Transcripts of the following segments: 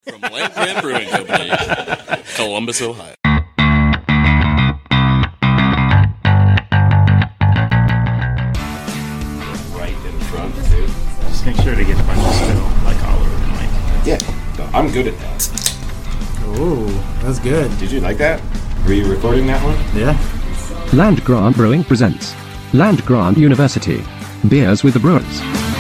From Land Grant Brewing Company, Columbus, Ohio. Right in front, too. Just make sure to get a bunch of spill, like all over the mic. Yeah, I'm good at that. Ooh, that's good. Did you like that? Were you recording that one? Yeah. Land Grant Brewing presents Land Grant University. Beers with the Brewers.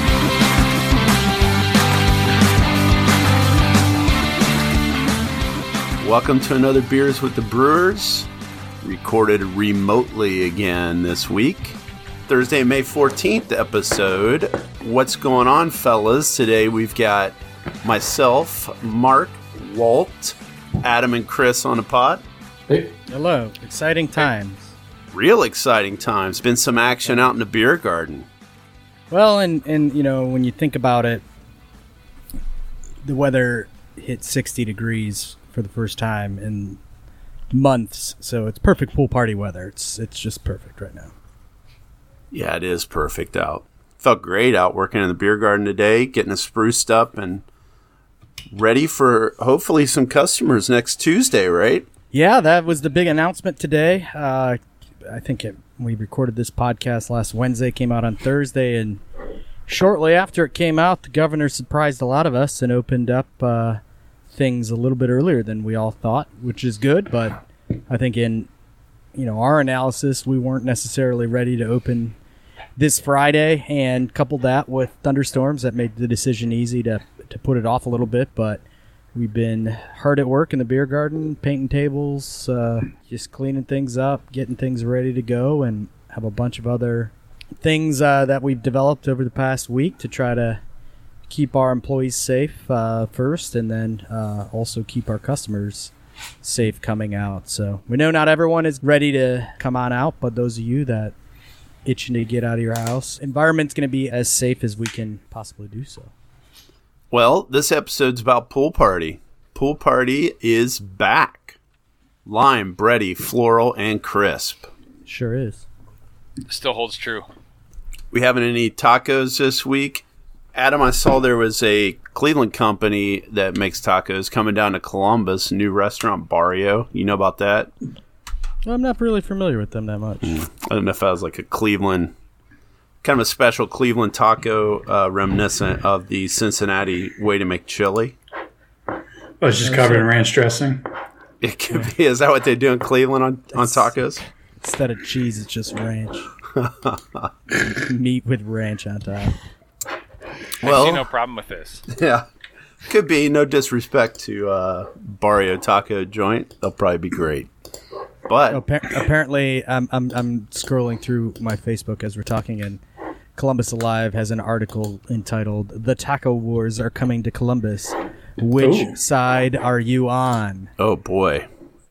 Welcome to another Beers with the Brewers, recorded remotely again this week. Thursday, May 14th episode. What's going on, fellas? Today we've got myself, Mark, Walt, Adam, and Chris on the pod. Hey. Hello. Exciting times. Real exciting times. Been some action out in the beer garden. Well, and you know, when you think about it, the weather hit 60 degrees for the first time in months, so it's perfect pool party weather. It's just perfect right now. Yeah, it is perfect out. Felt great out working in the beer garden today, getting us spruced up and ready for hopefully some customers next Tuesday, right? Yeah, that was the big announcement today. I think we recorded this podcast last Wednesday, came out on Thursday, and shortly after it came out, the governor surprised a lot of us and opened up things a little bit earlier than we all thought, which is good. But I think in our analysis, we weren't necessarily ready to open this Friday, and coupled that with thunderstorms that made the decision easy to put it off a little bit. But we've been hard at work in the beer garden, painting tables, just cleaning things up, getting things ready to go, and have a bunch of other things that we've developed over the past week to try to keep our employees safe first, and then also keep our customers safe coming out. So we know not everyone is ready to come on out, but those of you that itching to get out of your house, environment's going to be as safe as we can possibly do so. Well, this episode's about Pool Party. Pool Party is back. Lime, bready, floral, and crisp. Sure is. Still holds true. We having any tacos this week? Adam, I saw there was a Cleveland company that makes tacos coming down to Columbus, new restaurant, Barrio. You know about that? Well, I'm not really familiar with them that much. I don't know if that was like a Cleveland, kind of a special Cleveland taco reminiscent of the Cincinnati way to make chili. Oh, it's just covered in ranch dressing. It could be. Is that what they do in Cleveland on tacos? Instead of cheese, it's just ranch. Meat with ranch on top. I see no problem with this. Yeah. Could be. No disrespect to Barrio Taco Joint. They'll probably be great. But apparently, I'm scrolling through my Facebook as we're talking, and Columbus Alive has an article entitled "The Taco Wars Are Coming to Columbus. Which side are you on?" Oh boy!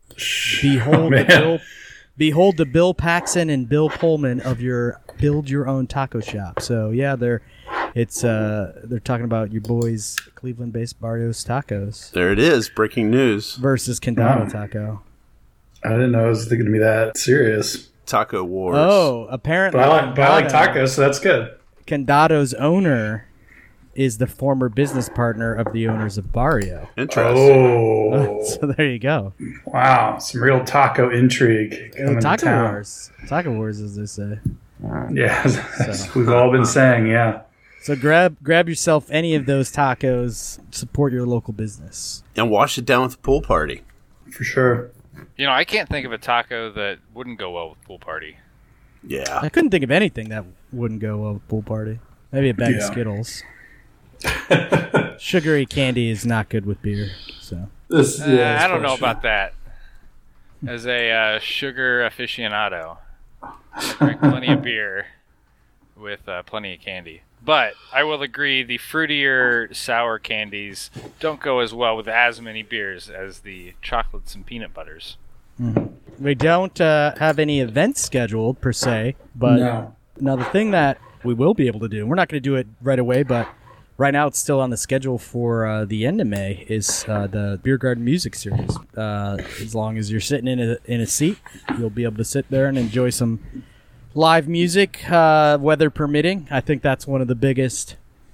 Behold the Bill Paxton and Bill Pullman of your build your own taco shop. So yeah, they're talking about your boys, Cleveland-based Barrios Tacos. There it is, breaking news versus Condado Taco. I didn't know it was going to be that serious. Taco Wars. Oh, apparently. But I like tacos, so that's good. Condado's owner is the former business partner of the owners of Barrio. Interesting. Oh. So there you go. Wow, some real taco intrigue coming to town. Taco Wars, as they say. Yeah, as we've all been saying, yeah. So grab yourself any of those tacos, support your local business. And wash it down with a Pool Party. For sure. I can't think of a taco that wouldn't go well with Pool Party. Yeah. I couldn't think of anything that wouldn't go well with Pool Party. Maybe a bag of Skittles. Sugary candy is not good with beer. So I don't know about that. As a sugar aficionado, I drink plenty of beer with plenty of candy. But I will agree, the fruitier sour candies don't go as well with as many beers as the chocolates and peanut butters. Mm-hmm. We don't have any events scheduled, per se. But now the thing that we will be able to do, we're not going to do it right away, but right now it's still on the schedule for the end of May, is the Beer Garden Music Series. As long as you're sitting in a seat, you'll be able to sit there and enjoy some live music, weather permitting. I think that's one of the biggest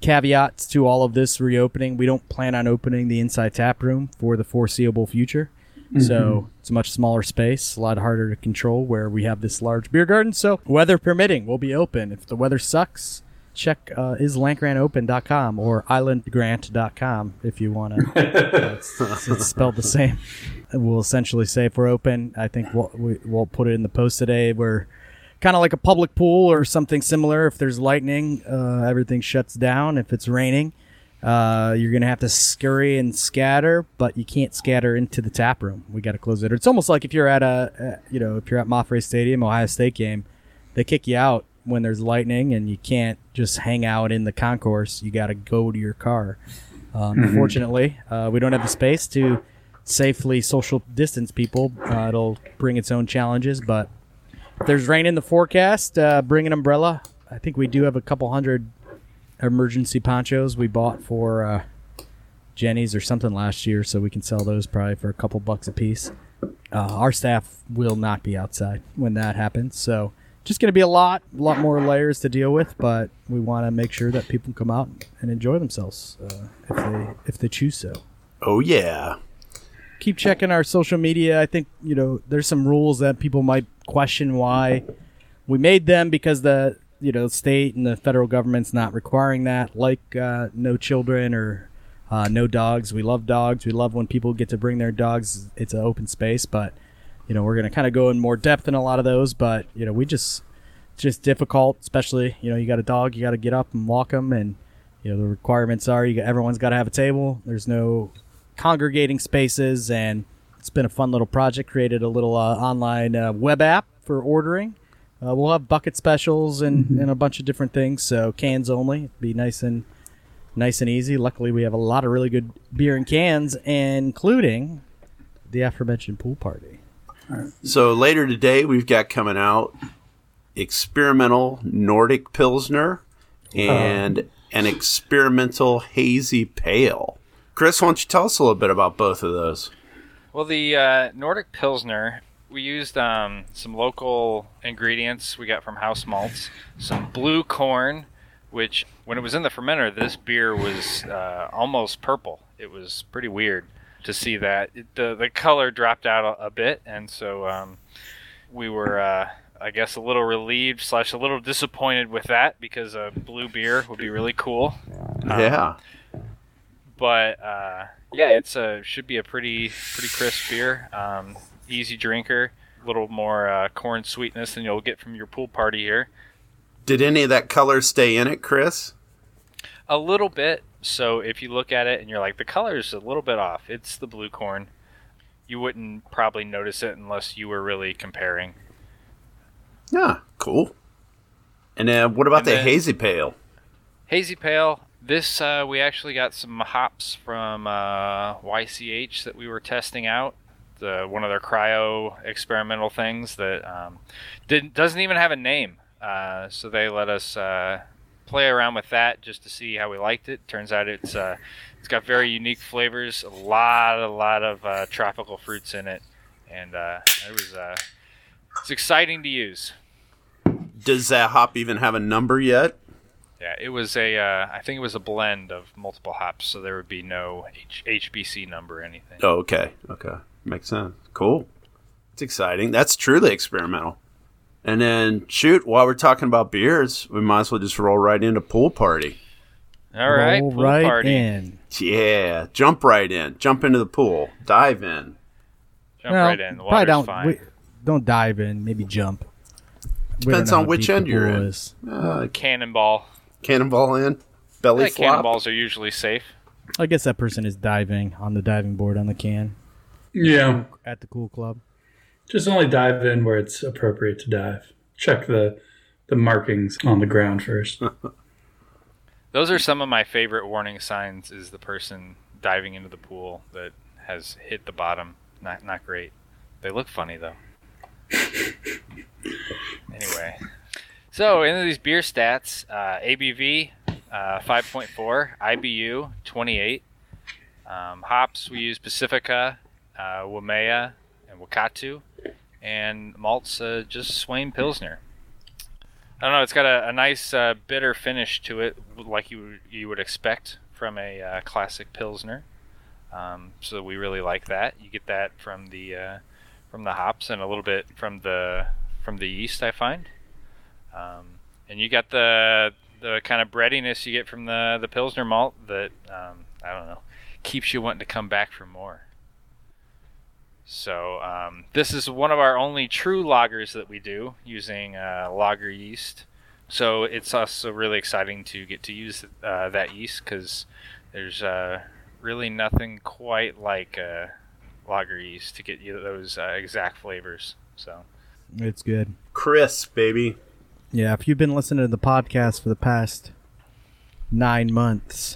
caveats to all of this reopening. We don't plan on opening the inside tap room for the foreseeable future. So it's a much smaller space, a lot harder to control where we have this large beer garden. So weather permitting, we'll be open. If the weather sucks, check islandgrantopen.com or islandgrant.com if you want to. It's spelled the same. We'll essentially say if we're open, I think we'll put it in the post today. We're kind of like a public pool or something similar. If there's lightning, everything shuts down. If it's raining, you're going to have to scurry and scatter, but you can't scatter into the tap room. We got to close it. It's almost like if you're at if you're at Moffett Stadium, Ohio State game, they kick you out when there's lightning and you can't just hang out in the concourse. You got to go to your car. Unfortunately, we don't have the space to safely social distance people. It'll bring its own challenges, but if there's rain in the forecast, bring an umbrella. I think we do have a couple hundred emergency ponchos we bought for Jenny's or something last year, so we can sell those probably for a couple bucks a piece. Our staff will not be outside when that happens, so just going to be a lot more layers to deal with, but we want to make sure that people come out and enjoy themselves if they choose so. Oh, yeah. Keep checking our social media. I think, there's some rules that people might question why we made them, because the state and the federal government's not requiring that, like no children or no dogs. We love dogs. We love when people get to bring their dogs. It's an open space, but we're going to kind of go in more depth in a lot of those, but we just difficult, especially you got a dog, you got to get up and walk them, and the requirements are everyone's got to have a table. There's no congregating spaces, and it's been a fun little project. Created a little online web app for ordering. We'll have bucket specials and a bunch of different things. So cans only, be nice and easy. Luckily, we have a lot of really good beer in cans, including the aforementioned pool party. So later today, we've got coming out experimental Nordic Pilsner and an experimental hazy pale. Chris, why don't you tell us a little bit about both of those? Well, the Nordic Pilsner, we used some local ingredients we got from House Malts, some blue corn, which when it was in the fermenter, this beer was almost purple. It was pretty weird to see that. The color dropped out a bit, and so we were, I guess, a little relieved / a little disappointed with that, because a blue beer would be really cool. Yeah. But it should be a pretty crisp beer. Easy drinker, a little more corn sweetness than you'll get from your pool party here. Did any of that color stay in it, Chris? A little bit. So if you look at it and you're like, the color's a little bit off, it's the blue corn. You wouldn't probably notice it unless you were really comparing. Yeah, cool. And what about the hazy pale? Hazy pale. This, we actually got some hops from YCH that we were testing out. One of their cryo experimental things that doesn't even have a name. So they let us play around with that just to see how we liked it. Turns out it's got very unique flavors, a lot of tropical fruits in it, and it's exciting to use. Does that hop even have a number yet? Yeah, it was I think it was a blend of multiple hops, so there would be no HBC number or anything. Oh, okay. Makes sense. Cool. It's exciting. That's truly experimental. And then, while we're talking about beers, we might as well just roll right into pool party. All right, roll pool right party. in. Yeah, jump right in. Jump into the pool. Dive in. Jump right in. The water's fine. Don't dive in. Maybe jump. Depends on which end you're in. Cannonball. Cannonball in. Belly flop. Cannonballs are usually safe. I guess that person is diving on the diving board on the can. Yeah. At the pool club. Just only dive in where it's appropriate to dive. Check the markings on the ground first. Those are some of my favorite warning signs, is the person diving into the pool that has hit the bottom. Not great. They look funny, though. Anyway. So, into these beer stats. ABV, 5.4. IBU, 28. Hops, we use Pacifica, Waimea, and Wakatu. And malts, just Swain Pilsner. I don't know. It's got a nice bitter finish to it, like you would expect from a classic Pilsner. So we really like that. You get that from the hops and a little bit from the yeast, I find. And you got the kind of breadiness you get from the Pilsner malt that I don't know, keeps you wanting to come back for more. So this is one of our only true lagers that we do using lager yeast. So it's also really exciting to get to use that yeast because there's really nothing quite like lager yeast to get you those exact flavors. So It's good. Crisp, baby. Yeah, if you've been listening to the podcast for the past 9 months,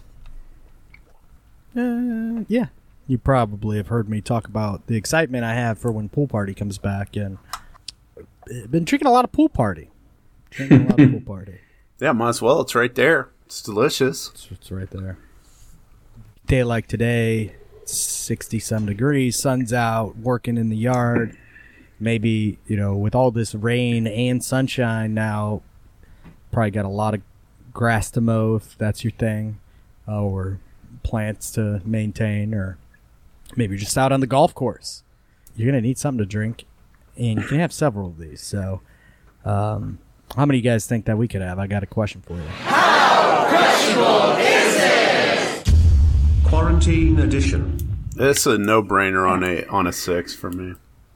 yeah, you probably have heard me talk about the excitement I have for when Pool Party comes back, and I've been drinking a lot of Pool Party. Yeah, might as well. It's right there. It's delicious. It's right there. Day like today, 60-some degrees, sun's out, working in the yard. Maybe, with all this rain and sunshine now, probably got a lot of grass to mow if that's your thing, or plants to maintain, or maybe you're just out on the golf course. You're going to need something to drink, and you can have several of these. So, how many of you guys think that we could have? I got a question for you. How questionable is it? Quarantine edition. This is a no-brainer on a 6 for me.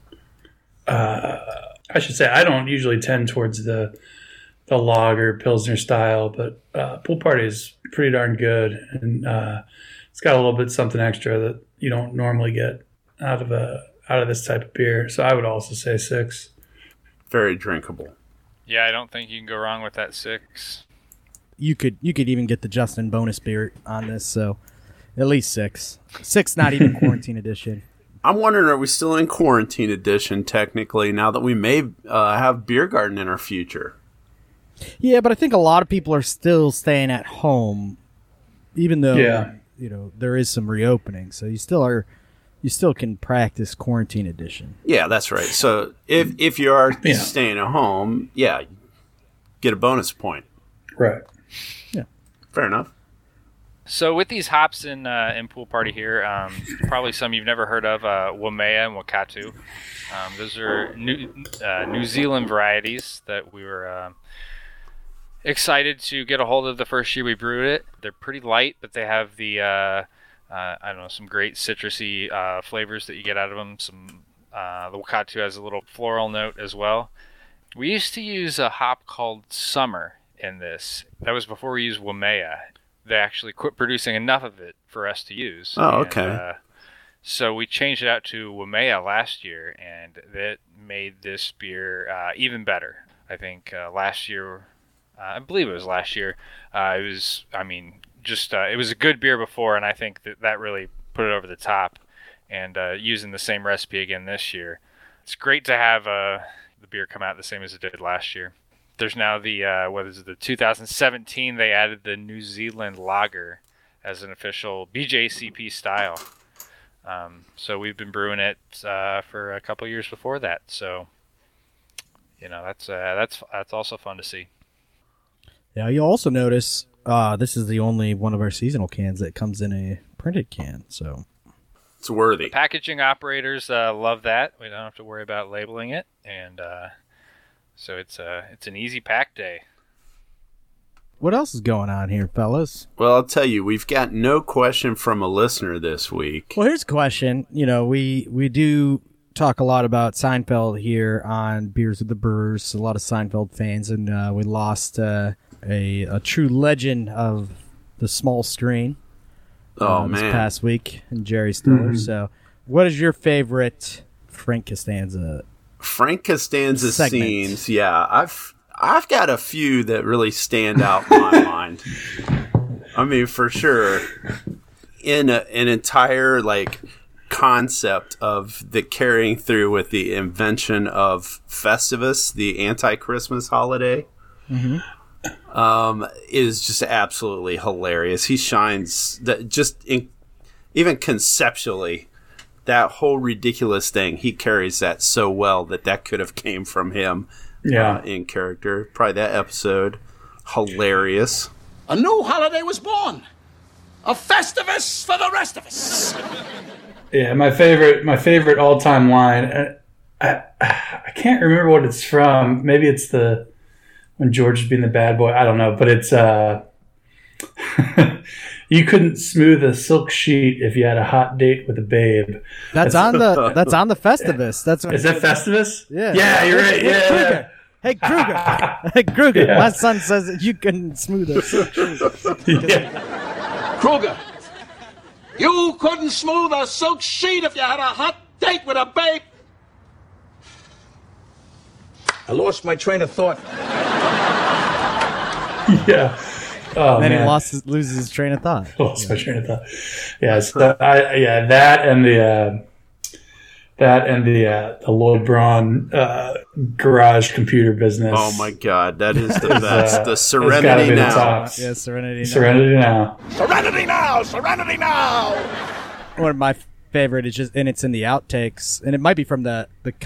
I should say I don't usually tend towards the lager Pilsner style, but Pool Party is pretty darn good, and it's got a little bit something extra that you don't normally get out of this type of beer. So I would also say 6. Very drinkable. Yeah, I don't think you can go wrong with that 6. You could even get the Justin bonus beer on this, so at least 6. 6, not even quarantine edition. I'm wondering, are we still in quarantine edition technically now that we may have Beer Garden in our future? Yeah, but I think a lot of people are still staying at home, even though there is some reopening. So you still can practice quarantine edition. Yeah, that's right. So if you are staying at home, get a bonus point. Right. Yeah. Fair enough. So with these hops in Pool Party here, probably some you've never heard of, Waimea and Wakatu. Those are New Zealand varieties that we were excited to get a hold of the first year we brewed it. They're pretty light, but they have the some great citrusy flavors that you get out of them. The Wakatu has a little floral note as well. We used to use a hop called Summer in this. That was before we used Waimea. They actually quit producing enough of it for us to use. Oh, okay. So we changed it out to Waimea last year, and that made this beer even better. I think last year, I believe it was last year, it was a good beer before, and I think that really put it over the top. And using the same recipe again this year, it's great to have the beer come out the same as it did last year. There's now the 2017, they added the New Zealand Lager as an official BJCP style. So we've been brewing it for a couple years before that. So, that's also fun to see. Yeah, you'll also notice this is the only one of our seasonal cans that comes in a printed can. So it's worthy. The packaging operators love that. We don't have to worry about labeling it, and so it's an easy pack day. What else is going on here, fellas? Well, I'll tell you, we've got no question from a listener this week. Well, here's a question. We do talk a lot about Seinfeld here on Beers with the Brewers. A lot of Seinfeld fans, and we lost a true legend of the small screen this past week, in Jerry Stiller. Mm-hmm. So, what is your favorite Frank Costanza? Frank Costanza segment? Scenes, yeah. I've got a few that really stand out in my mind. I mean, for sure, in an entire concept of the carrying through with the invention of Festivus, the anti-Christmas holiday, is just absolutely hilarious. He shines even conceptually. That whole ridiculous thing, he carries that so well that could have came from him. in character. Probably that episode. Hilarious. A new holiday was born. A Festivus for the rest of us. Yeah, my favorite all-time line. I can't remember what it's from. Maybe it's when George is being the bad boy. I don't know, but it's you couldn't smooth a silk sheet if you had a hot date with a babe. That's on the Festivus. Is that Festivus? Yeah. Yeah, you're right. Yeah. Hey, Kruger. Hey, Kruger. Yeah. My son says that you couldn't smooth a silk sheet. Yeah. Kruger, you couldn't smooth a silk sheet if you had a hot date with a babe. I lost my train of thought. Yeah. Oh, and then man. he loses his train of thought. Lost my train of thought. Yeah, so that and the Lloyd Braun garage computer business. Oh my God, that is the best. The Serenity Now. Yeah, Serenity Now. Serenity Now. Serenity Now. Serenity Now. One of my favorite is just, and it's in the outtakes, and it might be from the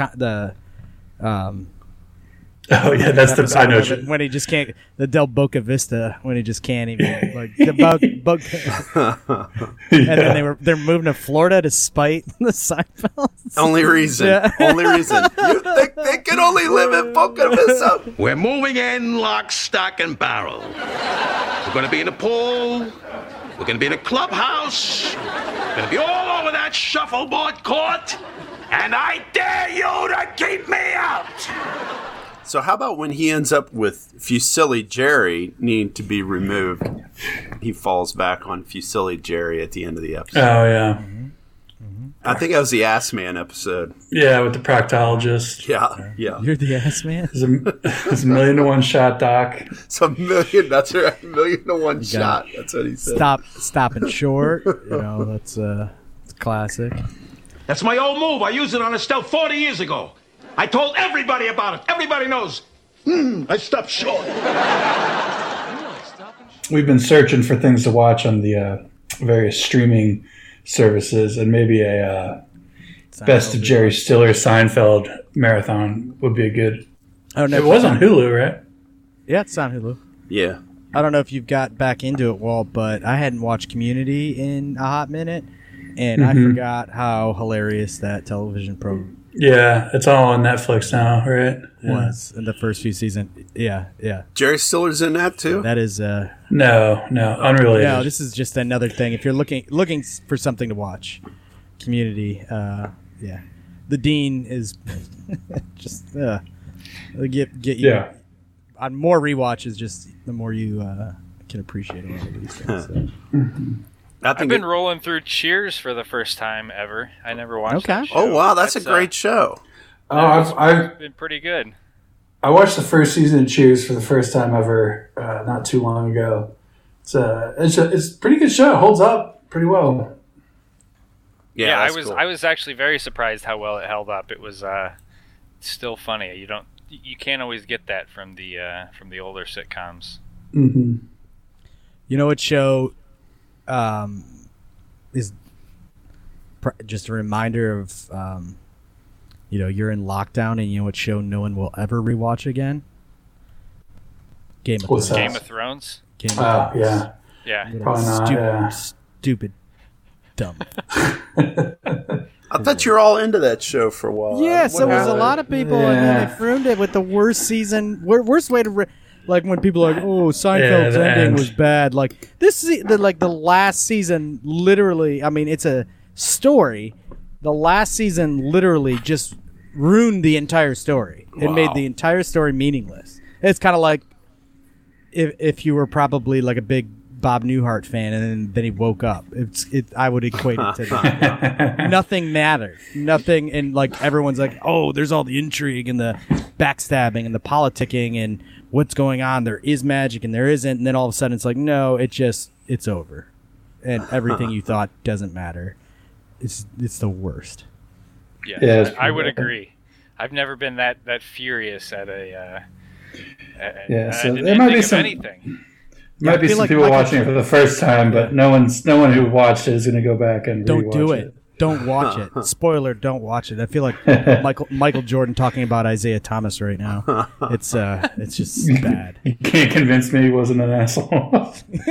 Oh yeah, that's the I know when he just can't the Del Boca Vista when he just can't even like the bug and then they're moving to Florida to spite the Seinfelds. Only reason. You think they can only live in Boca Vista? We're moving in lock, stock, and barrel. We're going to be in a pool. We're going to be in a clubhouse. We're going to be all over that shuffleboard court. And I dare you to keep me out. So how about when he ends up with Fusilli Jerry needing to be removed? He falls back on Fusilli Jerry at the end of the episode. Oh, yeah. I think that was the Ass Man episode. Yeah, with the proctologist. Yeah. You're the Ass Man? It's a 1,000,000-to-1 shot, Doc. It's a million. That's right. 1,000,000-to-1 shot. That's what he said. Stopping short. That's it's classic. That's my old move. I used it on Estelle 40 years ago. I told everybody about it. Everybody knows. I stopped short. We've been searching for things to watch on the various streaming services, and maybe a Best of Jerry Stiller Seinfeld marathon would be a good. I don't know. It was on Hulu, right? Yeah, it's on Hulu. Yeah. I don't know if you've got back into it, Walt, but I hadn't watched Community in a hot minute, and I forgot how hilarious that television program. Yeah, it's all on Netflix now, right? Was in the first few seasons. Yeah. Jerry Stiller's in that too? That is No, unrelated. No, this is just another thing. If you're looking for something to watch, Community, yeah. The Dean is just get you. Yeah. On more rewatches, just the more you can appreciate a lot of these things. So. I've been rolling through Cheers for the first time ever. I never watched that show. Oh, wow. That's a great show. Oh, I've been pretty good. I watched the first season of Cheers for the first time ever not too long ago. It's a pretty good show. It holds up pretty well. Yeah, I was actually very surprised how well it held up. It was still funny. You can't always get that from the older sitcoms. Mm-hmm. You know what show is just a reminder of you're in lockdown, and you know what show no one will ever rewatch again? Game of Thrones. Game of Thrones? Yeah. Probably not, stupid dumb. I thought you were all into that show for a while. Yeah, so was a lot of people, and then they ruined it with the worst season. Worst way to like when people are like, "Oh, Seinfeld's ending was bad." Like this is the last season. Literally, I mean, it's a story. The last season literally just ruined the entire story. It made the entire story meaningless. It's kind of like if you were probably like a big Bob Newhart fan, and then he woke up. I would equate it to that. Nothing mattered. Nothing, and like everyone's like, oh, there's all the intrigue and the backstabbing and the politicking and what's going on. There is magic and there isn't, and then all of a sudden it's like, no, it's over, and everything you thought doesn't matter. It's the worst. Yeah, I would agree. I've never been that furious at a so there might be some anything. Might be some people watching it for the first time, but no one who watched it is going to go back and don't do it. Don't watch it. Spoiler, don't watch it. I feel like Michael Jordan talking about Isaiah Thomas right now. It's just bad. You can't convince me he wasn't an asshole.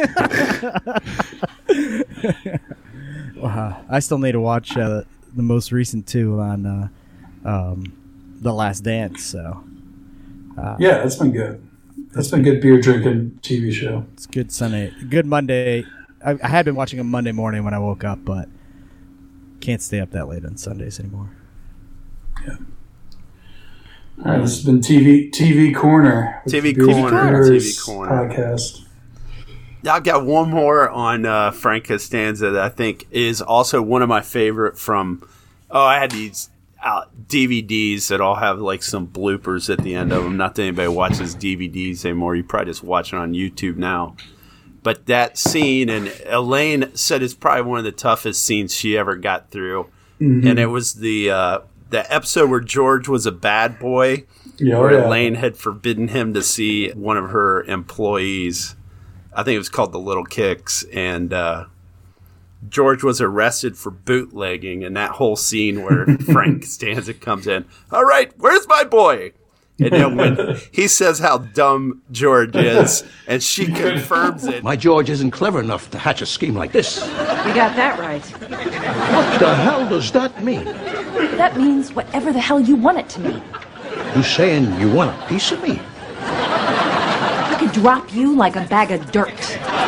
I still need to watch the most recent two on The Last Dance. So yeah, that's been good. That's been good beer drinking TV show. It's good Sunday, good Monday. I had been watching a Monday morning when I woke up, but can't stay up that late on Sundays anymore. Yeah. All right, this has been TV Corner. TV Corner podcast. I got one more on Frank Costanza that I think is also one of my favorite from. I had these DVDs that all have like some bloopers at the end of them. Not that anybody watches DVDs anymore. You probably just watch it on YouTube now. But that scene, and Elaine said it's probably one of the toughest scenes she ever got through. Mm-hmm. And it was the episode where George was a bad boy, where Elaine had forbidden him to see one of her employees. I think it was called The Little Kicks. And George was arrested for bootlegging. And that whole scene where Frank Costanza comes in, all right, where's my boy? And then when he says how dumb George is, and she confirms it. My George isn't clever enough to hatch a scheme like this. You got that right. What the hell does that mean? That means whatever the hell you want it to mean. You saying you want a piece of me? I could drop you like a bag of dirt.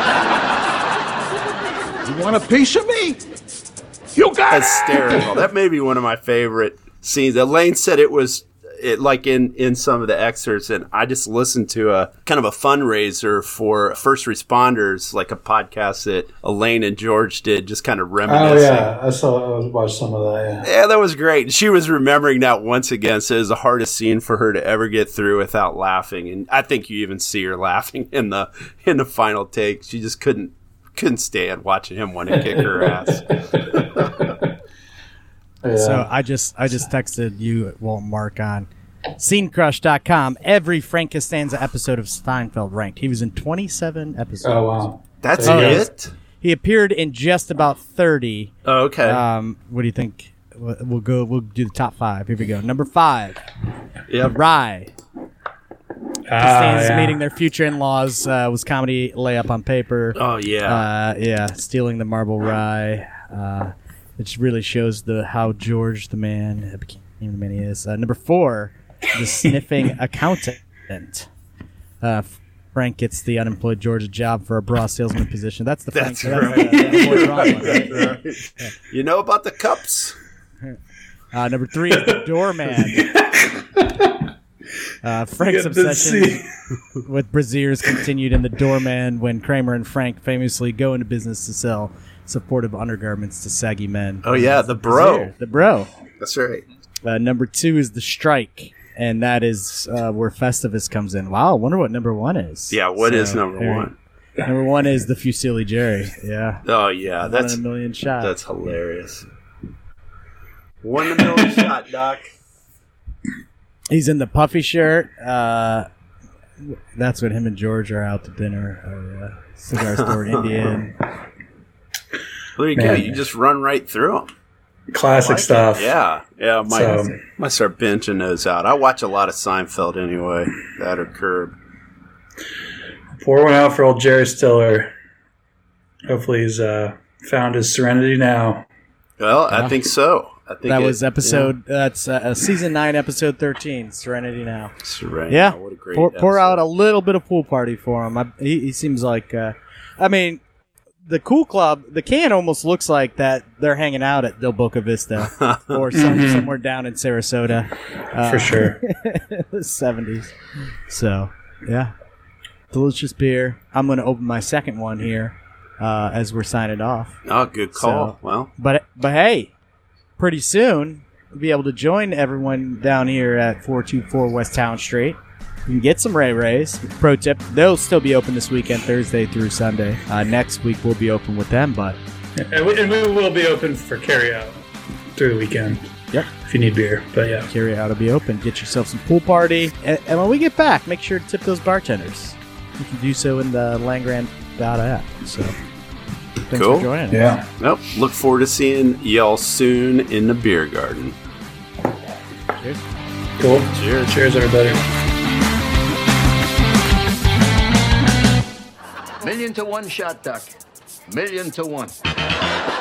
You want a piece of me? You got hysterical. That may be one of my favorite scenes. Elaine said it was like in some of the excerpts, and I just listened to a kind of a fundraiser for first responders, like a podcast that Elaine and George did, just kind of reminiscing. Oh yeah, I watched some of that. Yeah, that was great. She was remembering that once again. So it was the hardest scene for her to ever get through without laughing, and I think you even see her laughing in the final take. She just couldn't stand watching him want to kick her ass. Yeah. So I just texted you, Mark, on SceneCrush.com. Every Frank Costanza episode of Seinfeld ranked. He was in 27 episodes. Oh wow, that's it. He appeared in just about 30. Oh, okay. What do you think? We'll do the top 5. Here we go. Number 5. Yep. Rye. Costanza's meeting their future in-laws was comedy layup on paper. Oh yeah. Stealing the marble rye. It really shows how George the man became the man he is. Number 4, the sniffing accountant. Frank gets the unemployed George a job for a bra salesman position. That's the Frank. That's right. Yeah. You know about the cups? Number 3 is the doorman. Frank's obsession with brassieres continued in The Doorman when Kramer and Frank famously go into business to sell supportive undergarments to saggy men. Oh yeah, the bro. The bro. That's right. Number 2 is the strike, and that is where Festivus comes in. Wow, I wonder what number 1 is. Yeah, what is number 1? Number 1 is the Fusilli Jerry. Yeah. Oh yeah, that's 1 in a million shot. That's hilarious. 1 in a million shot, Doc. He's in the puffy shirt. That's when him and George are out to dinner. Cigar store in Indian. There you go. You just run right through them. Classic stuff. Yeah. Might start binging those out. I watch a lot of Seinfeld anyway. That or Curb. Pour one out for old Jerry Stiller. Hopefully he's found his serenity now. Well, I think so. That was episode. Yeah. That's season 9, episode 13. Serenity Now. Serenity. Yeah. What a great pour out a little bit of pool party for him. He seems like. The Cool Club. The can almost looks like that they're hanging out at Del Boca Vista or somewhere down in Sarasota. For sure. The 70s. So yeah, delicious beer. I'm going to open my second one here as we're signing off. Oh, good call. So, well, but hey. Pretty soon, we'll be able to join everyone down here at 424 West Town Street. You can get some Ray Rays. Pro tip, they'll still be open this weekend, Thursday through Sunday. Next week, we'll be open with them, but... And we will be open for carry-out through the weekend. Yep. If you need beer, but yeah. Carry-out will be open. Get yourself some pool party. And when we get back, make sure to tip those bartenders. You can do so in the Langrand.app. So, Thanks Cool. for joining. Yeah. Nope. Look forward to seeing y'all soon in the beer garden. Cheers. Cool. Cheers. Cheers, everybody. 1,000,000 to 1 shot, Doc. 1,000,000 to 1.